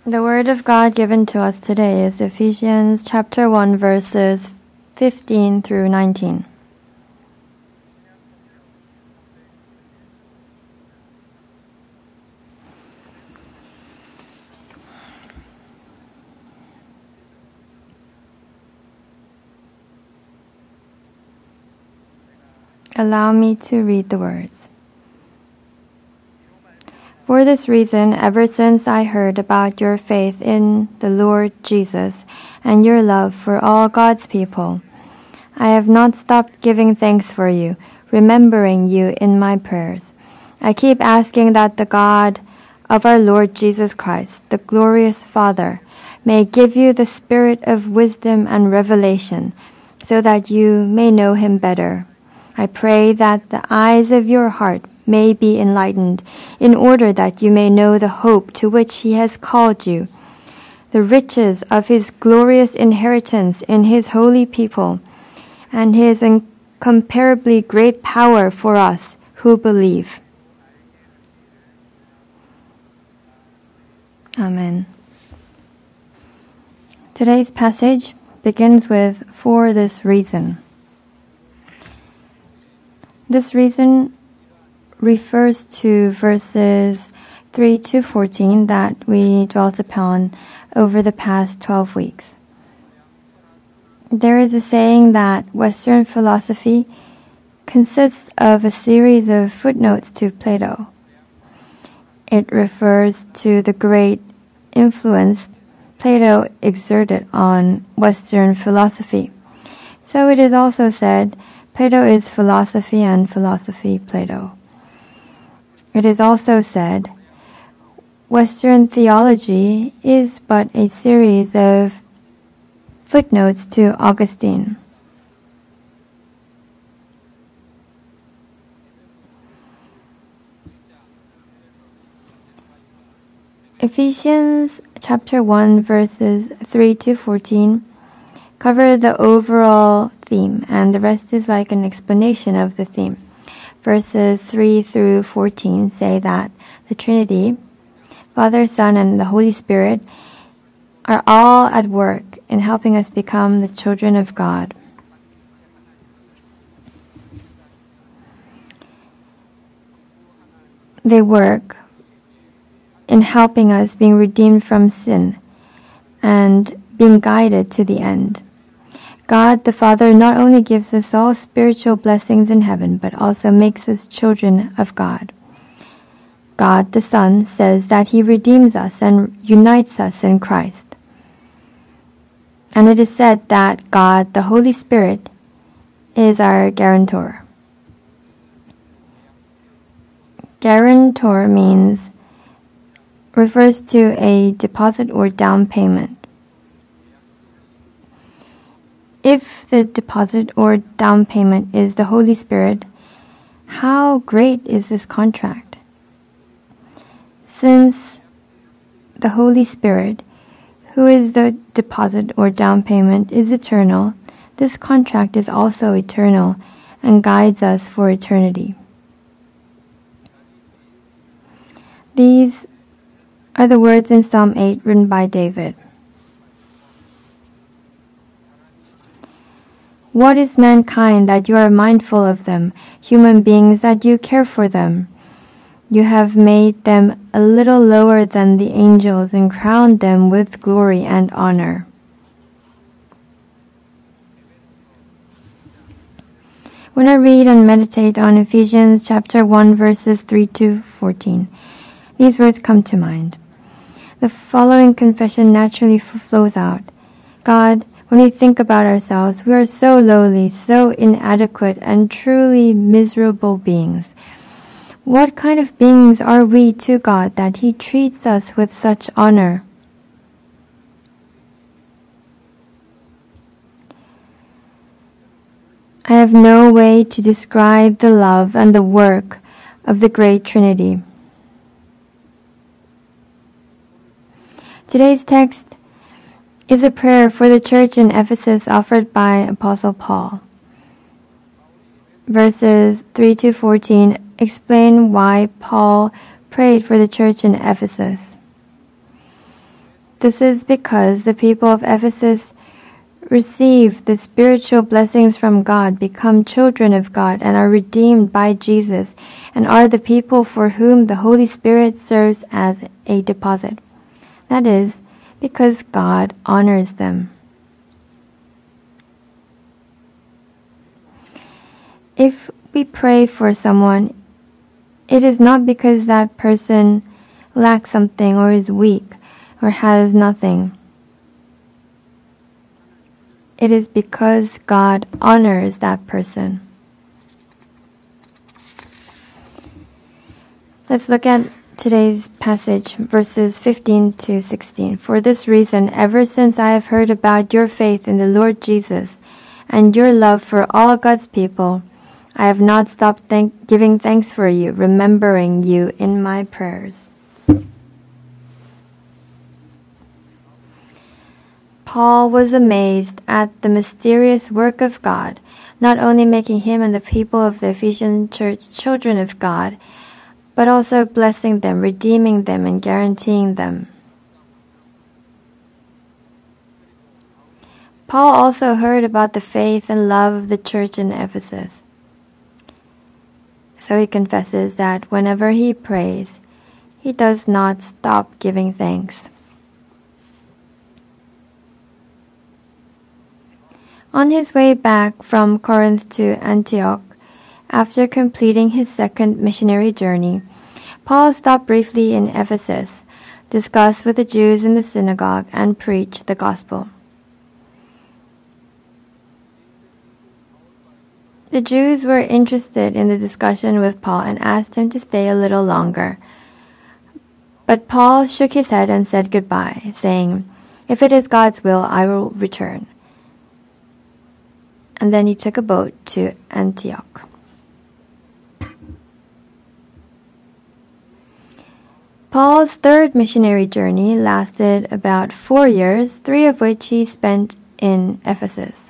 The word of God given to us today is Ephesians chapter 1 verses 15 through 19. Allow me to read the words. For this reason, ever since I heard about your faith in the Lord Jesus and your love for all God's people, I have not stopped giving thanks for you, remembering you in my prayers. I keep asking that the God of our Lord Jesus Christ, the glorious Father, may give you the spirit of wisdom and revelation, so that you may know him better. I pray that the eyes of your heart may be enlightened, in order that you may know the hope to which he has called you, the riches of his glorious inheritance in his holy people, and his incomparably great power for us who believe. Amen. Today's passage begins with, "For this reason." This reason refers to verses 3 to 14 that we dwelt upon over the past 12 weeks. There is a saying that Western philosophy consists of a series of footnotes to Plato. It refers to the great influence Plato exerted on Western philosophy. So it is also said, Plato is philosophy and philosophy Plato. It is also said, Western theology is but a series of footnotes to Augustine. Ephesians chapter 1 verses 3 to 14 cover the overall theme, and the rest is like an explanation of the theme. Verses 3 through 14 say that the Trinity, Father, Son, and the Holy Spirit, are all at work in helping us become the children of God. They work in helping us being redeemed from sin and being guided to the end. God the Father not only gives us all spiritual blessings in heaven, but also makes us children of God. God the Son says that he redeems us and unites us in Christ. And it is said that God the Holy Spirit is our guarantor. Guarantor refers to a deposit or down payment. If the deposit or down payment is the Holy Spirit, how great is this contract? Since the Holy Spirit, who is the deposit or down payment, is eternal, this contract is also eternal and guides us for eternity. These are the words in Psalm 8 written by David. What is mankind that you are mindful of them, human beings that you care for them? You have made them a little lower than the angels and crowned them with glory and honor. When I read and meditate on Ephesians chapter 1 verses 3 to 14, these words come to mind. The following confession naturally flows out. God, when we think about ourselves, we are so lowly, so inadequate, and truly miserable beings. What kind of beings are we to God that he treats us with such honor? I have no way to describe the love and the work of the great Trinity. Today's text is a prayer for the church in Ephesus offered by Apostle Paul. Verses 3 to 14 explain why Paul prayed for the church in Ephesus. This is because the people of Ephesus receive the spiritual blessings from God, become children of God, and are redeemed by Jesus, and are the people for whom the Holy Spirit serves as a deposit. That is, because God honors them. If we pray for someone, it is not because that person lacks something or is weak or has nothing. It is because God honors that person. Let's look at today's passage, verses 15 to 16. For this reason, ever since I have heard about your faith in the Lord Jesus and your love for all God's people, I have not stopped giving thanks for you, remembering you in my prayers. Paul was amazed at the mysterious work of God, not only making him and the people of the Ephesian church children of God, but also blessing them, redeeming them, and guaranteeing them. Paul also heard about the faith and love of the church in Ephesus. So he confesses that whenever he prays, he does not stop giving thanks. On his way back from Corinth to Antioch, after completing his second missionary journey, Paul stopped briefly in Ephesus, discussed with the Jews in the synagogue, and preached the gospel. The Jews were interested in the discussion with Paul and asked him to stay a little longer. But Paul shook his head and said goodbye, saying, "If it is God's will, I will return." And then he took a boat to Antioch. Paul's third missionary journey lasted about 4 years, 3 of which he spent in Ephesus.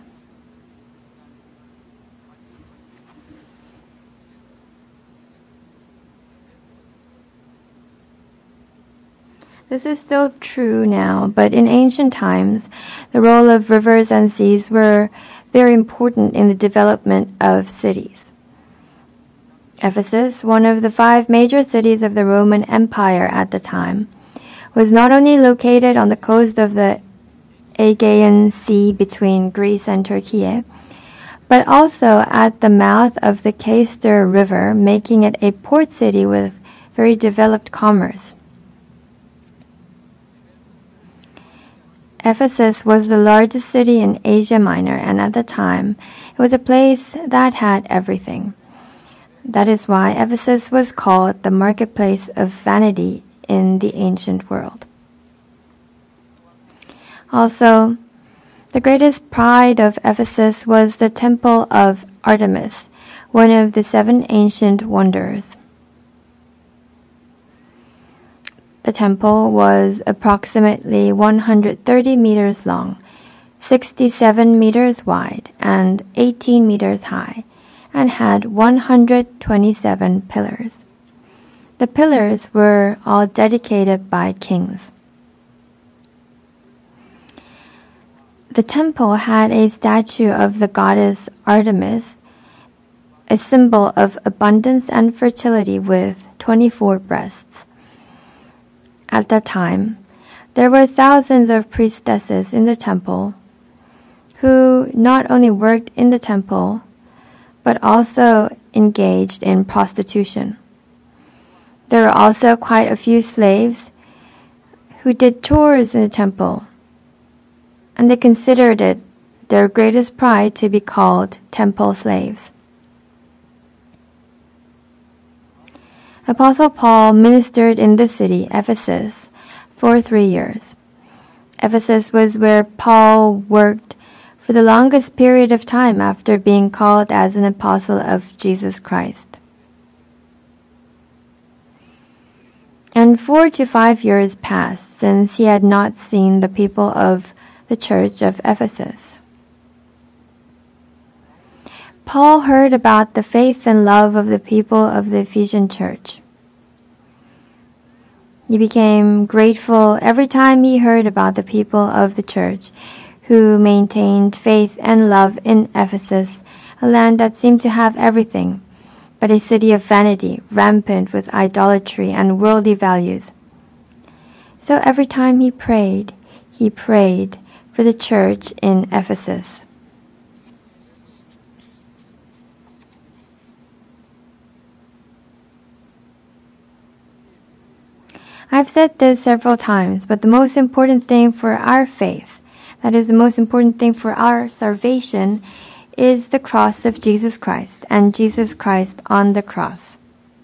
This is still true now, but in ancient times, the role of rivers and seas were very important in the development of cities. Ephesus, one of the 5 major cities of the Roman Empire at the time, was not only located on the coast of the Aegean Sea between Greece and Turkey, but also at the mouth of the Cayster River, making it a port city with very developed commerce. Ephesus was the largest city in Asia Minor, and at the time, it was a place that had everything. That is why Ephesus was called the marketplace of vanity in the ancient world. Also, the greatest pride of Ephesus was the temple of Artemis, one of the 7 ancient wonders. The temple was approximately 130 meters long, 67 meters wide, and 18 meters high, and had 127 pillars. The pillars were all dedicated by kings. The temple had a statue of the goddess Artemis, a symbol of abundance and fertility with 24 breasts. At that time, there were thousands of priestesses in the temple who not only worked in the temple, but also engaged in prostitution. There were also quite a few slaves who did chores in the temple, and they considered it their greatest pride to be called temple slaves. Apostle Paul ministered in the city, Ephesus, for 3 years. Ephesus was where Paul worked for the longest period of time after being called as an apostle of Jesus Christ. And 4 to 5 years passed since he had not seen the people of the church of Ephesus. Paul heard about the faith and love of the people of the Ephesian church. He became grateful every time he heard about the people of the church who maintained faith and love in Ephesus, a land that seemed to have everything, but a city of vanity, rampant with idolatry and worldly values. So every time he prayed for the church in Ephesus. I've said this several times, but the most important thing for our faith, that is the most important thing for our salvation, is the cross of Jesus Christ and Jesus Christ on the cross.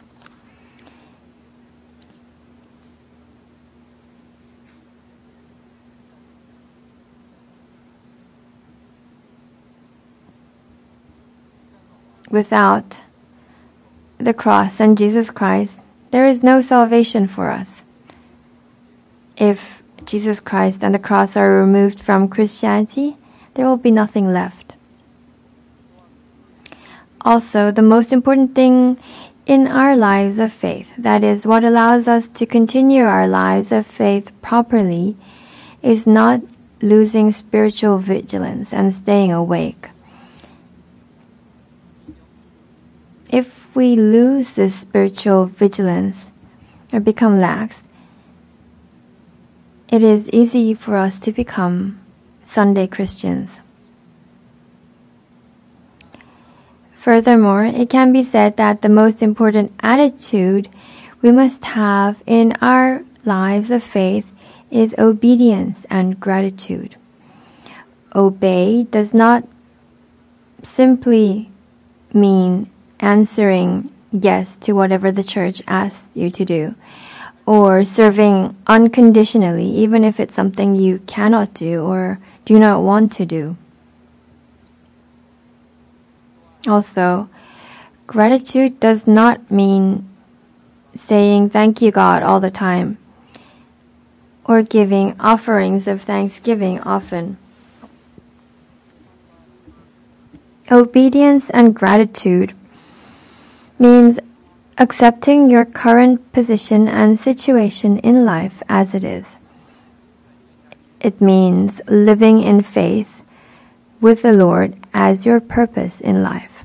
Without the cross and Jesus Christ, there is no salvation for us. If Jesus Christ and the cross are removed from Christianity, there will be nothing left. Also, the most important thing in our lives of faith, that is, what allows us to continue our lives of faith properly, is not losing spiritual vigilance and staying awake. If we lose this spiritual vigilance or become lax, it is easy for us to become Sunday Christians. Furthermore, it can be said that the most important attitude we must have in our lives of faith is obedience and gratitude. Obey does not simply mean answering yes to whatever the church asks you to do, or serving unconditionally even if it's something you cannot do or do not want to do. Also, gratitude does not mean saying thank you God all the time or giving offerings of thanksgiving often. Obedience and gratitude means accepting your current position and situation in life as it is. It means living in faith with the Lord as your purpose in life.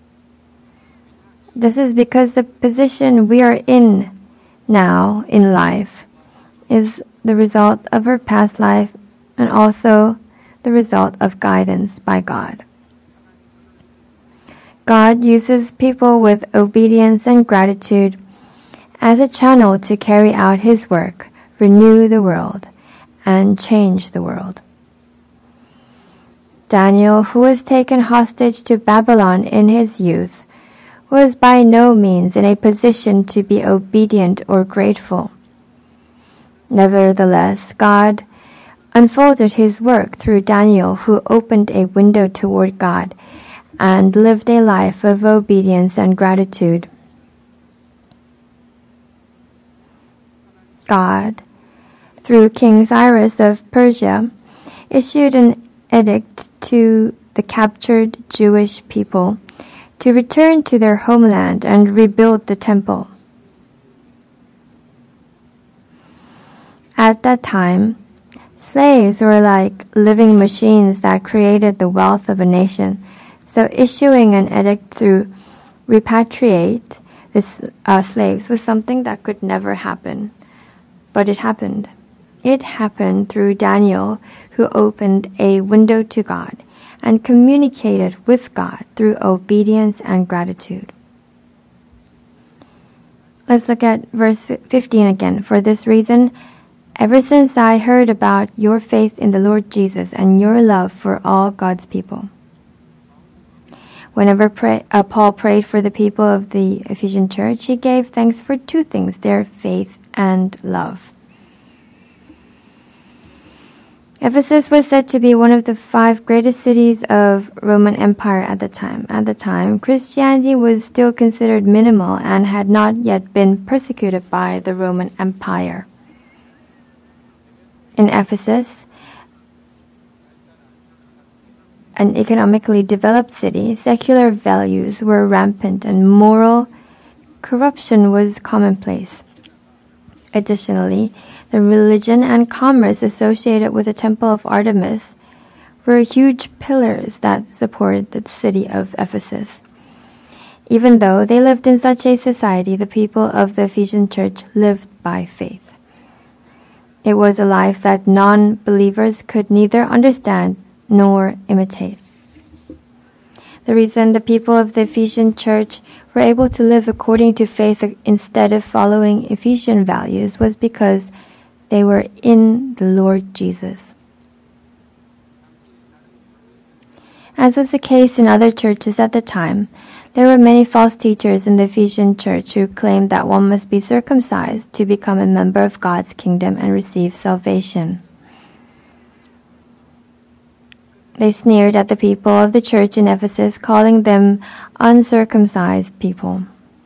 This is because the position we are in now in life is the result of our past life and also the result of guidance by God. God uses people with obedience and gratitude as a channel to carry out His work, renew the world, and change the world. Daniel, who was taken hostage to Babylon in his youth, was by no means in a position to be obedient or grateful. Nevertheless, God unfolded His work through Daniel, who opened a window toward God and lived a life of obedience and gratitude. God, through King Cyrus of Persia, issued an edict to the captured Jewish people to return to their homeland and rebuild the temple. At that time, slaves were like living machines that created the wealth of a nation. So issuing an edict to repatriate the slaves was something that could never happen. But it happened. It happened through Daniel, who opened a window to God and communicated with God through obedience and gratitude. Let's look at verse 15 again. For this reason, ever since I heard about your faith in the Lord Jesus and your love for all God's people. Whenever Paul prayed for the people of the Ephesian church, he gave thanks for two things, their faith and love. Ephesus was said to be one of the 5 greatest cities of Roman Empire at the time. At the time, Christianity was still considered minimal and had not yet been persecuted by the Roman Empire. In Ephesus, an economically developed city, secular values were rampant and moral corruption was commonplace. Additionally, the religion and commerce associated with the temple of Artemis were huge pillars that supported the city of Ephesus. Even though they lived in such a society, the people of the Ephesian church lived by faith. It was a life that non-believers could neither understand nor imitate. The reason the people of the Ephesian church were able to live according to faith instead of following Ephesian values was because they were in the Lord Jesus. As was the case in other churches at the time, there were many false teachers in the Ephesian church who claimed that one must be circumcised to become a member of God's kingdom and receive salvation. They sneered at the people of the church in Ephesus, calling them uncircumcised people.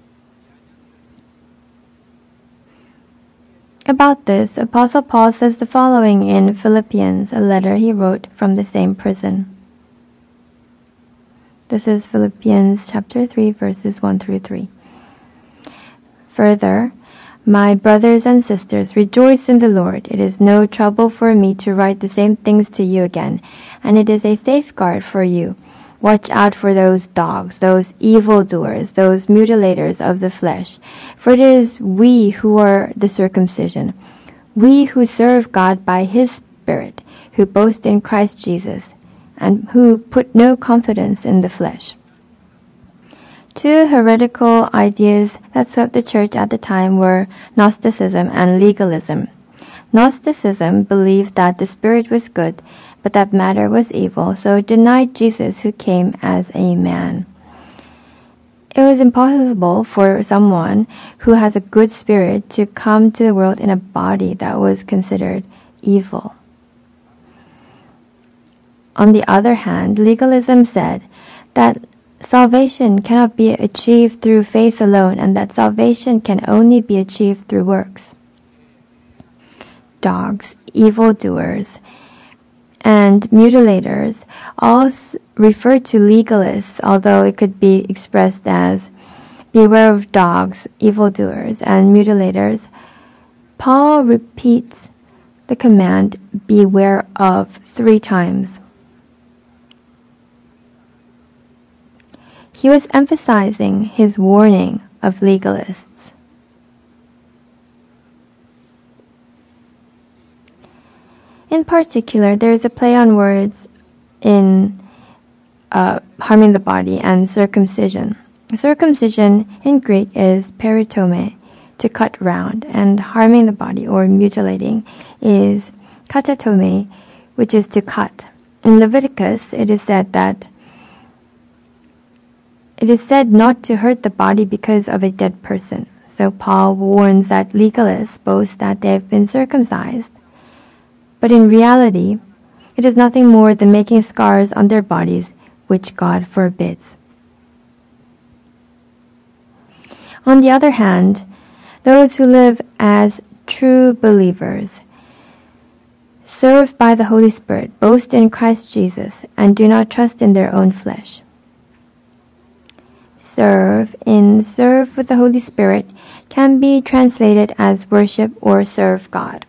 About this, Apostle Paul says the following in Philippians, a letter he wrote from the same prison. This is Philippians chapter 3, verses 1 through 3. Further, my brothers and sisters, rejoice in the Lord. It is no trouble for me to write the same things to you again, and it is a safeguard for you. Watch out for those dogs, those evildoers, those mutilators of the flesh. For it is we who are the circumcision, we who serve God by His Spirit, who boast in Christ Jesus, and who put no confidence in the flesh. Two heretical ideas that swept the church at the time were Gnosticism and legalism. Gnosticism believed that the Spirit was good, but that matter was evil, so it denied Jesus who came as a man. It was impossible for someone who has a good spirit to come to the world in a body that was considered evil. On the other hand, legalism said that salvation cannot be achieved through faith alone and that salvation can only be achieved through works. Dogs, evildoers, and mutilators all refer to legalists, although it could be expressed as beware of dogs, evildoers, and mutilators. Paul repeats the command, beware of, 3 times. He was emphasizing his warning of legalists. In particular, there is a play on words in harming the body and circumcision. Circumcision in Greek is peritome, to cut round, and harming the body or mutilating is katatome, which is to cut. In Leviticus, it is said not to hurt the body because of a dead person. So Paul warns that legalists boast that they have been circumcised. But in reality, it is nothing more than making scars on their bodies, which God forbids. On the other hand, those who live as true believers, served by the Holy Spirit, boast in Christ Jesus, and do not trust in their own flesh. Serve with the Holy Spirit can be translated as worship or serve God.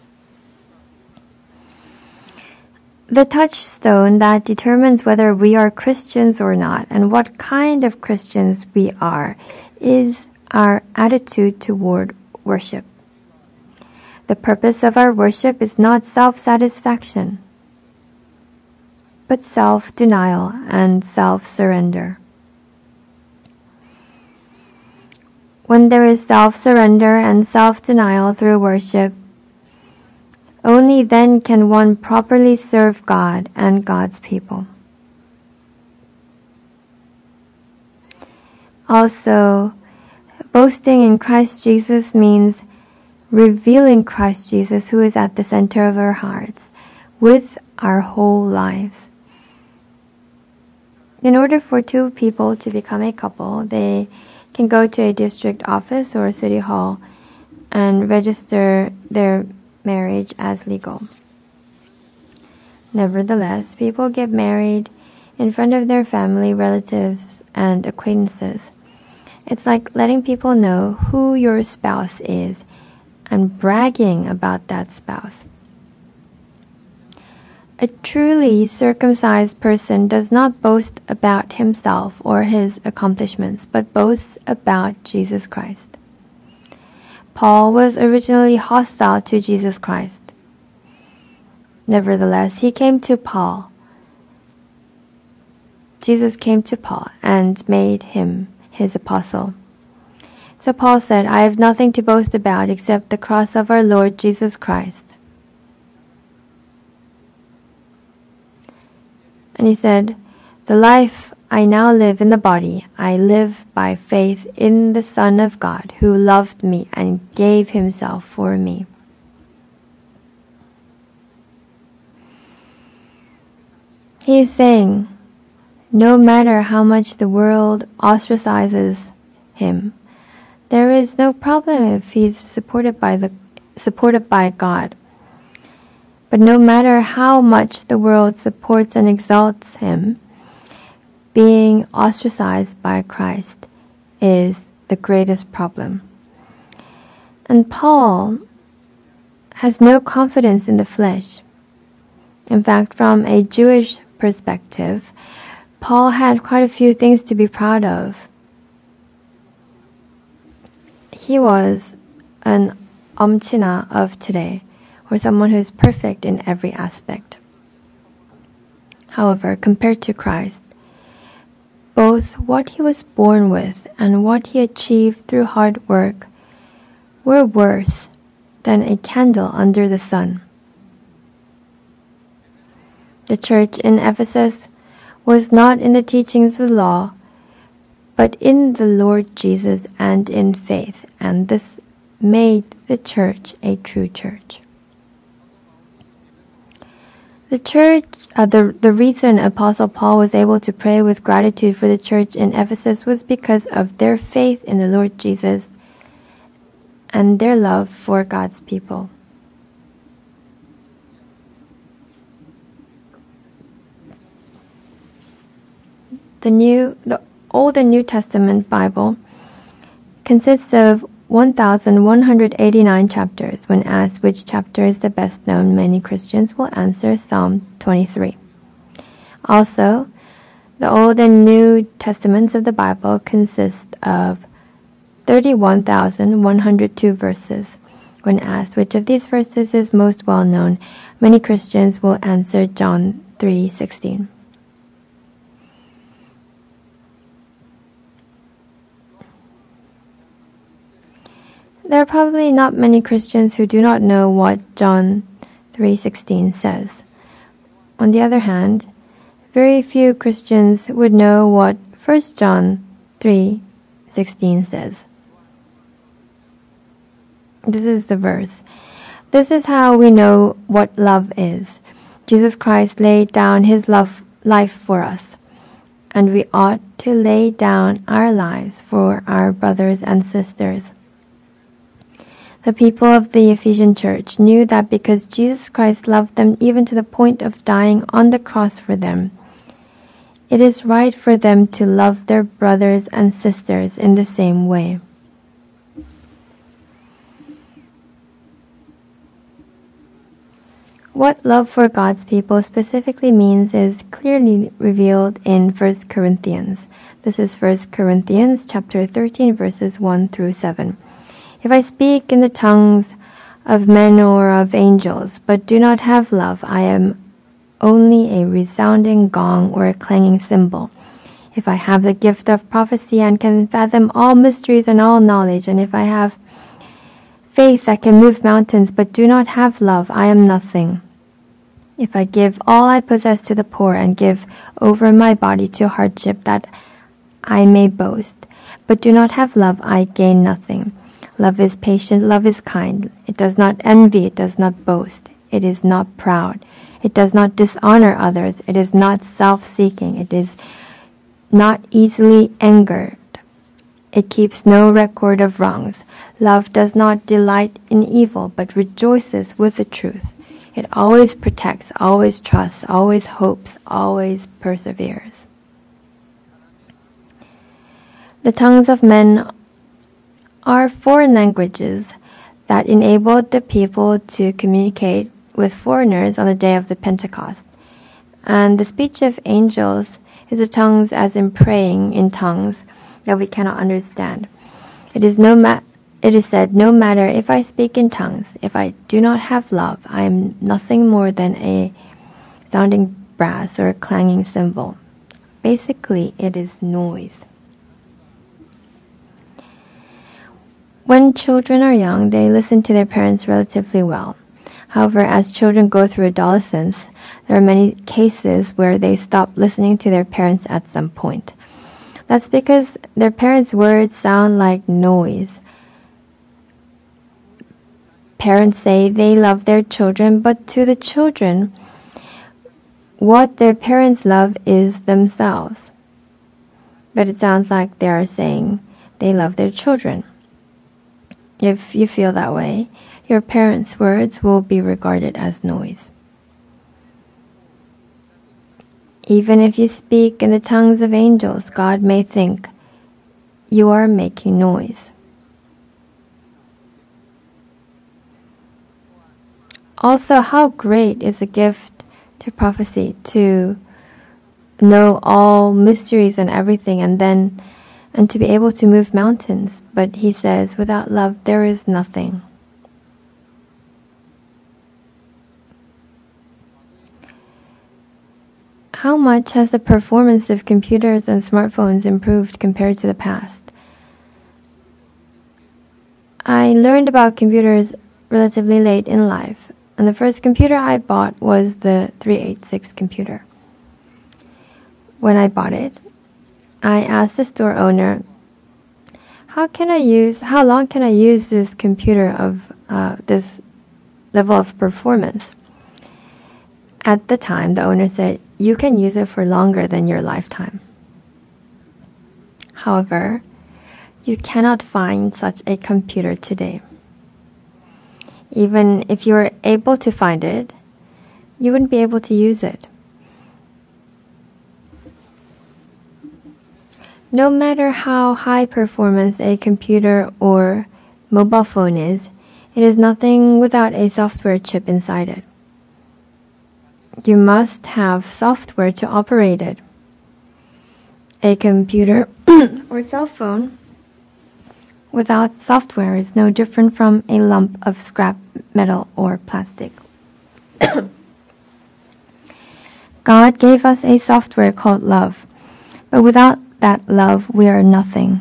The touchstone that determines whether we are Christians or not and what kind of Christians we are is our attitude toward worship. The purpose of our worship is not self-satisfaction, but self-denial and self-surrender. When there is self-surrender and self-denial through worship, only then can one properly serve God and God's people. Also, boasting in Christ Jesus means revealing Christ Jesus, who is at the center of our hearts, with our whole lives. In order for two people to become a couple, they can go to a district office or a city hall and register their marriage as legal. Nevertheless, people get married in front of their family, relatives, and acquaintances. It's like letting people know who your spouse is and bragging about that spouse. A truly circumcised person does not boast about himself or his accomplishments, but boasts about Jesus Christ. Paul was originally hostile to Jesus Christ. Nevertheless, he came to Paul. Jesus came to Paul and made him his apostle. So Paul said, I have nothing to boast about except the cross of our Lord Jesus Christ. And he said, the life I now live in the body, I live by faith in the Son of God, who loved me and gave himself for me. He is saying, no matter how much the world ostracizes him, there is no problem if he's supported by God. But no matter how much the world supports and exalts him, being ostracized by Christ is the greatest problem. And Paul has no confidence in the flesh. In fact, from a Jewish perspective, Paul had quite a few things to be proud of. He was an omchina of today, or someone who is perfect in every aspect. However, compared to Christ, both what he was born with and what he achieved through hard work were worse than a candle under the sun. The church in Ephesus was not in the teachings of law, but in the Lord Jesus and in faith, and this made the church a true church. The reason Apostle Paul was able to pray with gratitude for the church in Ephesus was because of their faith in the Lord Jesus and their love for God's people. The Old and New Testament Bible consists of 1,189 chapters. When asked which chapter is the best known, many Christians will answer Psalm 23. Also, the Old and New Testaments of the Bible consist of 31,102 verses. When asked which of these verses is most well known, many Christians will answer John 3:16. There are probably not many Christians who do not know what John 3:16 says. On the other hand, very few Christians would know what 1 John 3:16 says. This is the verse. This is how we know what love is. Jesus Christ laid down his life for us, and we ought to lay down our lives for our brothers and sisters. The people of the Ephesian church knew that because Jesus Christ loved them even to the point of dying on the cross for them, it is right for them to love their brothers and sisters in the same way. What love for God's people specifically means is clearly revealed in 1 Corinthians. This is 1 Corinthians chapter 13 verses 1 through 7. If I speak in the tongues of men or of angels, but do not have love, I am only a resounding gong or a clanging cymbal. If I have the gift of prophecy and can fathom all mysteries and all knowledge, and if I have faith that can move mountains, but do not have love, I am nothing. If I give all I possess to the poor and give over my body to hardship that I may boast, but do not have love, I gain nothing. Love is patient, love is kind. It does not envy, it does not boast. It is not proud. It does not dishonor others. It is not self-seeking. It is not easily angered. It keeps no record of wrongs. Love does not delight in evil, but rejoices with the truth. It always protects, always trusts, always hopes, always perseveres. The tongues of men are foreign languages that enabled the people to communicate with foreigners on the day of the Pentecost. And the speech of angels is the tongues as in praying in tongues that we cannot understand. It is said, no matter if I speak in tongues, if I do not have love, I am nothing more than a sounding brass or a clanging cymbal. Basically, it is noise. When children are young, they listen to their parents relatively well. However, as children go through adolescence, there are many cases where they stop listening to their parents at some point. That's because their parents' words sound like noise. Parents say they love their children, but to the children, what their parents love is themselves. But it sounds like they are saying they love their children. If you feel that way, your parents' words will be regarded as noise. Even if you speak in the tongues of angels, God may think you are making noise. Also, how great is the gift to prophecy, to know all mysteries and everything, and to be able to move mountains. But he says, without love, there is nothing. How much has the performance of computers and smartphones improved compared to the past? I learned about computers relatively late in life, and the first computer I bought was the 386 computer. When I bought it, I asked the store owner, how long can I use this computer of this level of performance? At the time, the owner said, you can use it for longer than your lifetime. However, you cannot find such a computer today. Even if you were able to find it, you wouldn't be able to use it. No matter how high performance a computer or mobile phone is, it is nothing without a software chip inside it. You must have software to operate it. A computer or cell phone without software is no different from a lump of scrap metal or plastic. God gave us a software called love, but without that love, we are nothing.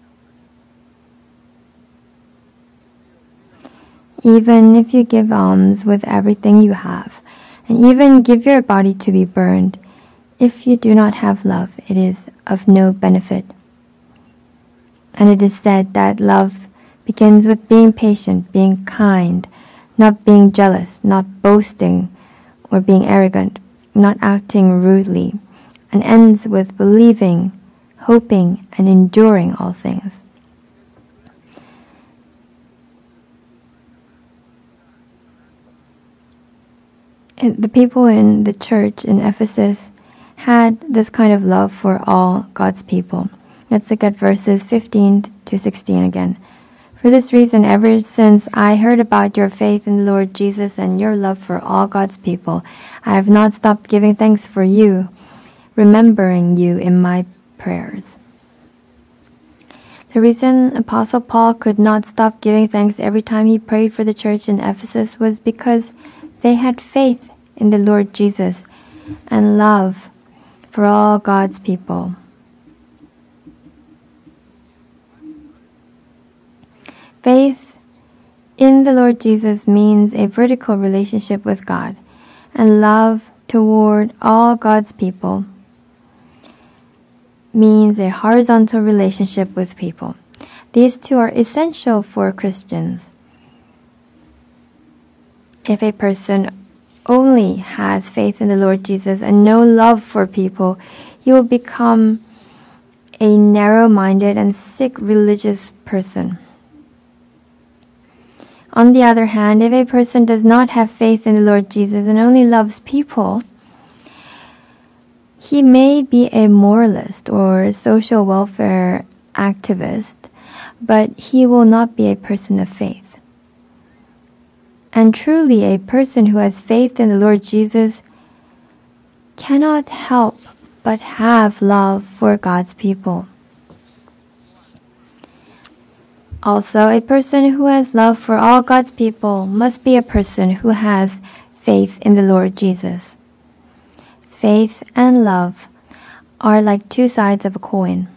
Even if you give alms with everything you have, and even give your body to be burned, if you do not have love, it is of no benefit. And it is said that love begins with being patient, being kind, not being jealous, not boasting or being arrogant, not acting rudely, and ends with believing, hoping, and enduring all things. And the people in the church in Ephesus had this kind of love for all God's people. Let's look at verses 15 to 16 again. For this reason, ever since I heard about your faith in the Lord Jesus and your love for all God's people, I have not stopped giving thanks for you, remembering you in my prayers. The reason Apostle Paul could not stop giving thanks every time he prayed for the church in Ephesus was because they had faith in the Lord Jesus and love for all God's people. Faith in the Lord Jesus means a vertical relationship with God, and love toward all God's people means a horizontal relationship with people. These two are essential for Christians. If a person only has faith in the Lord Jesus and no love for people, he will become a narrow-minded and sick religious person. On the other hand, if a person does not have faith in the Lord Jesus and only loves people, he may be a moralist or social welfare activist, but he will not be a person of faith. And truly, a person who has faith in the Lord Jesus cannot help but have love for God's people. Also, a person who has love for all God's people must be a person who has faith in the Lord Jesus. Faith and love are like two sides of a coin.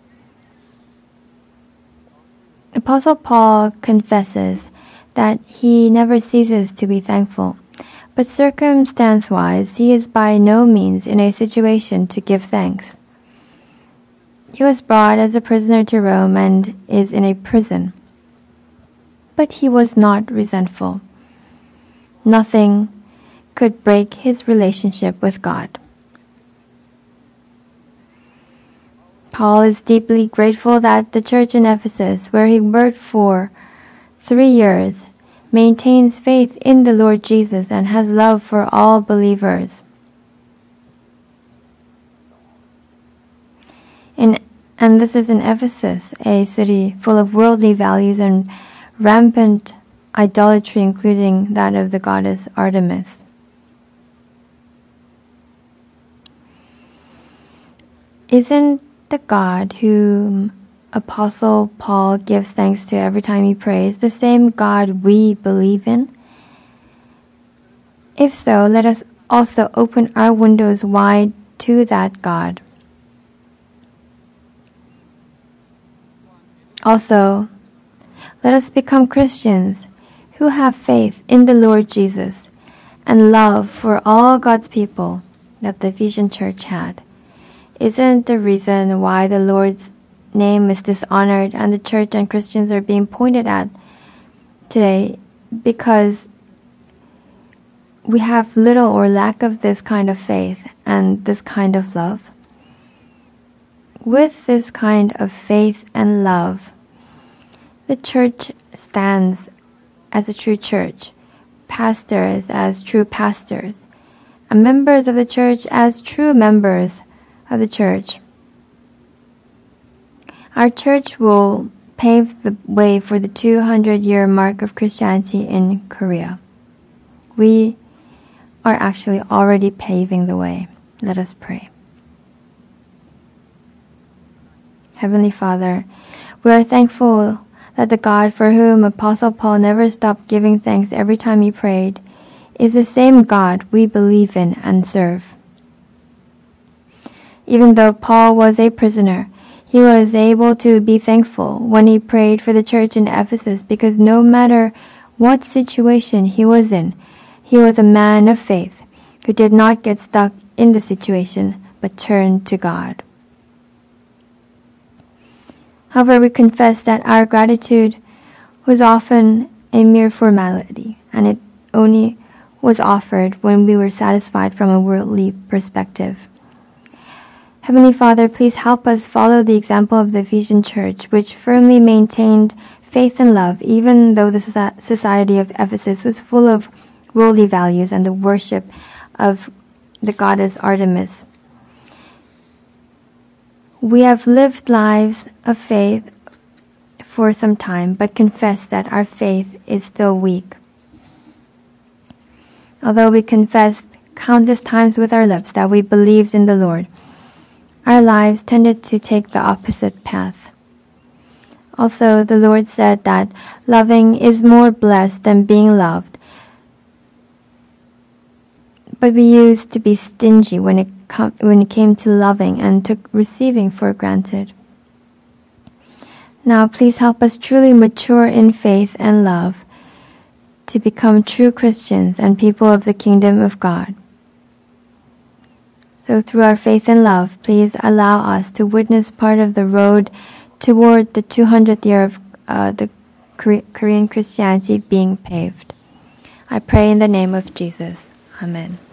Apostle Paul confesses that he never ceases to be thankful, but circumstance-wise, he is by no means in a situation to give thanks. He was brought as a prisoner to Rome and is in a prison. But he was not resentful. Nothing could break his relationship with God. Paul is deeply grateful that the church in Ephesus, where he worked for 3 years, maintains faith in the Lord Jesus and has love for all believers. And this is in Ephesus, a city full of worldly values and rampant idolatry, including that of the goddess Artemis. Isn't the God whom Apostle Paul gives thanks to every time he prays the same God we believe in? If so, let us also open our windows wide to that God. Also, let us become Christians who have faith in the Lord Jesus and love for all God's people that the Ephesian church had. Isn't the reason why the Lord's name is dishonored and the church and Christians are being pointed at today because we have little or lack of this kind of faith and this kind of love? With this kind of faith and love, the church stands as a true church, pastors as true pastors, and members of the church as true members of the church. Our church will pave the way for the 200-year mark of Christianity in Korea. We are actually already paving the way. Let us pray. Heavenly Father, we are thankful that the God for whom Apostle Paul never stopped giving thanks every time he prayed is the same God we believe in and serve. Even though Paul was a prisoner, he was able to be thankful when he prayed for the church in Ephesus because no matter what situation he was in, he was a man of faith who did not get stuck in the situation but turned to God. However, we confess that our gratitude was often a mere formality, and it only was offered when we were satisfied from a worldly perspective. Heavenly Father, please help us follow the example of the Ephesian church, which firmly maintained faith and love, even though the society of Ephesus was full of worldly values and the worship of the goddess Artemis. We have lived lives of faith for some time, but confess that our faith is still weak. Although we confessed countless times with our lips that we believed in the Lord, our lives tended to take the opposite path. Also, the Lord said that loving is more blessed than being loved, but we used to be stingy when it came to loving and took receiving for granted. Now, please help us truly mature in faith and love to become true Christians and people of the kingdom of God. So through our faith and love, please allow us to witness part of the road toward the 200th year of the Korean Christianity being paved. I pray in the name of Jesus. Amen.